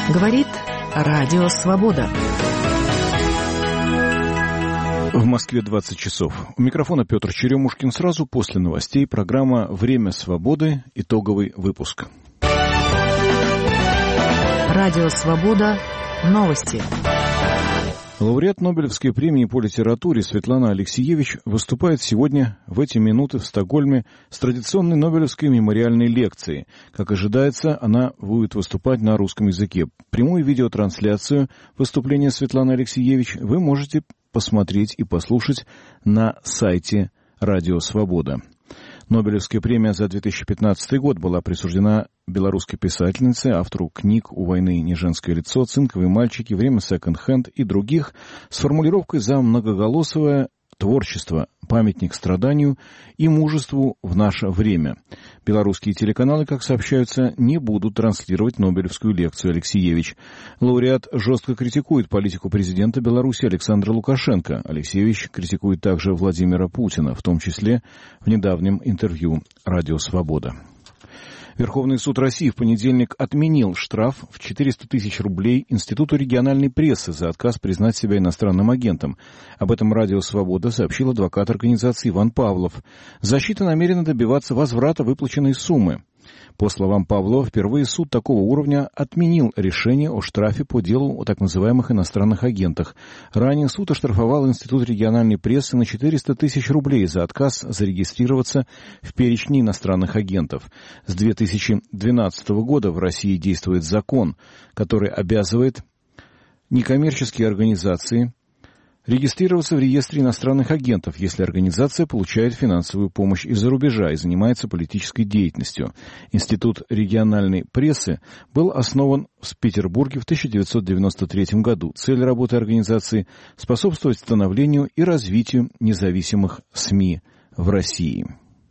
Говорит Радио Свобода. В Москве 20 часов. У микрофона Петр Черемушкин. Сразу после новостей программа «Время свободы». Итоговый выпуск. Радио Свобода. Новости. Лауреат Нобелевской премии по литературе Светлана Алексиевич выступает сегодня в эти минуты в Стокгольме с традиционной Нобелевской мемориальной лекцией. Как ожидается, она будет выступать на русском языке. Прямую видеотрансляцию выступления Светланы Алексиевич вы можете посмотреть и послушать на сайте «Радио Свобода». Нобелевская премия за 2015 год была присуждена белорусской писательнице, автору книг «У войны не женское лицо», «Цинковые мальчики», «Время секонд-хенд» и других, с формулировкой за многоголосовое творчество, памятник страданию и мужеству в наше время. Белорусские телеканалы, как сообщается, не будут транслировать Нобелевскую лекцию Алексиевич. Лауреат жестко критикует политику президента Беларуси Александра Лукашенко. Алексиевич критикует также Владимира Путина, в том числе в недавнем интервью «Радио Свобода». Верховный суд России в понедельник отменил штраф в 400 тысяч рублей Институту региональной прессы за отказ признать себя иностранным агентом. Об этом Радио Свобода сообщил адвокат организации Иван Павлов. Защита намерена добиваться возврата выплаченной суммы. По словам Павлова, впервые суд такого уровня отменил решение о штрафе по делу о так называемых иностранных агентах. Ранее суд оштрафовал Институт региональной прессы на 400 тысяч рублей за отказ зарегистрироваться в перечне иностранных агентов. С 2012 года в России действует закон, который обязывает некоммерческие организации регистрироваться в реестре иностранных агентов, если организация получает финансовую помощь из-за рубежа и занимается политической деятельностью. Институт региональной прессы был основан в Петербурге в 1993 году. Цель работы организации – способствовать становлению и развитию независимых СМИ в России.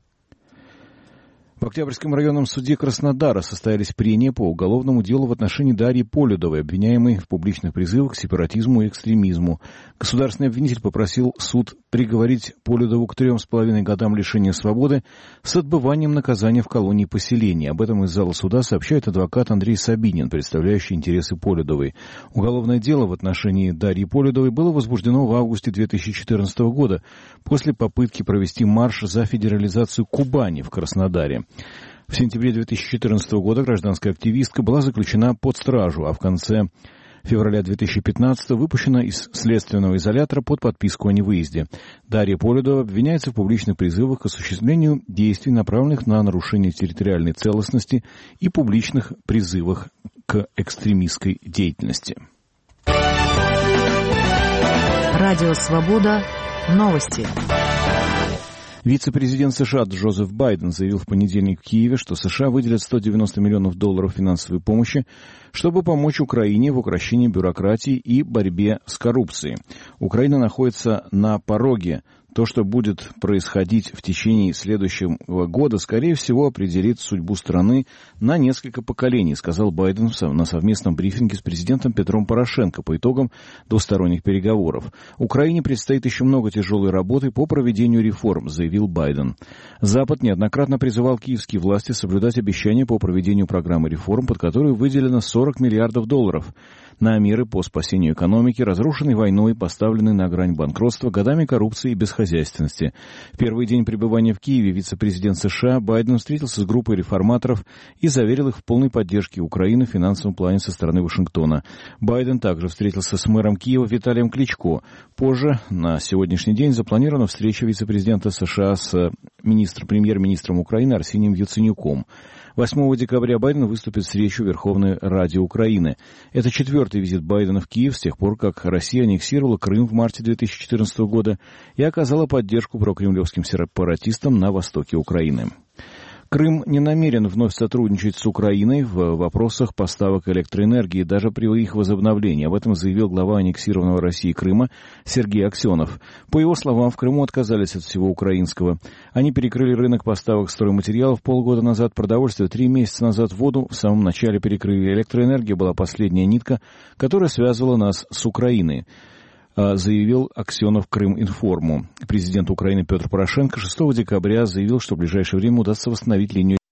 В Октябрьском районном суде Краснодара состоялись прения по уголовному делу в отношении Дарьи Полюдовой, обвиняемой в публичных призывах к сепаратизму и экстремизму. Государственный обвинитель попросил суд приговорить Полюдову к 3,5 годам лишения свободы с отбыванием наказания в колонии поселения. Об этом из зала суда сообщает адвокат Андрей Сабинин, представляющий интересы Полюдовой. Уголовное дело в отношении Дарьи Полюдовой было возбуждено в августе 2014 года после попытки провести марш за федерализацию Кубани в Краснодаре. В сентябре 2014 года гражданская активистка была заключена под стражу, а в конце февраля 2015 выпущена из следственного изолятора под подписку о невыезде. Дарья Полюдова обвиняется в публичных призывах к осуществлению действий, направленных на нарушение территориальной целостности и публичных призывах к экстремистской деятельности. Радио Свобода. Новости. Вице-президент США Джозеф Байден заявил в понедельник в Киеве, что США выделят $190 миллионов финансовой помощи, чтобы помочь Украине в укрощении бюрократии и борьбе с коррупцией. Украина находится на пороге. То, что будет происходить в течение следующего года, скорее всего, определит судьбу страны на несколько поколений, сказал Байден на совместном брифинге с президентом Петром Порошенко по итогам двусторонних переговоров. Украине предстоит еще много тяжелой работы по проведению реформ, заявил Байден. Запад неоднократно призывал киевские власти соблюдать обещания по проведению программы реформ, под которую выделено $40 миллиардов на меры по спасению экономики, разрушенной войной, поставленной на грань банкротства, годами коррупции и безхозяйственности. В первый день пребывания в Киеве вице-президент США Байден встретился с группой реформаторов и заверил их в полной поддержке Украины в финансовом плане со стороны Вашингтона. Байден также встретился с мэром Киева Виталием Кличко. Позже, на сегодняшний день, запланирована встреча вице-президента США с премьер-министром Украины Арсением Яценюком. 8 декабря Байден выступит с речью в Верховной Раде Украины. Это 4-й визит Байдена в Киев с тех пор, как Россия аннексировала Крым в марте 2014 года и оказала поддержку прокремлевским сепаратистам на востоке Украины. Крым не намерен вновь сотрудничать с Украиной в вопросах поставок электроэнергии даже при их возобновлении. Об этом заявил глава аннексированного Россией Крыма Сергей Аксенов. По его словам, в Крыму отказались от всего украинского. Они перекрыли рынок поставок стройматериалов полгода назад, продовольствие 3 месяца назад, воду в самом начале перекрыли. Электроэнергия была последняя нитка, которая связывала нас с Украиной, заявил Аксенов Крыминформу. Президент Украины Петр Порошенко 6 декабря заявил, что в ближайшее время удастся восстановить линию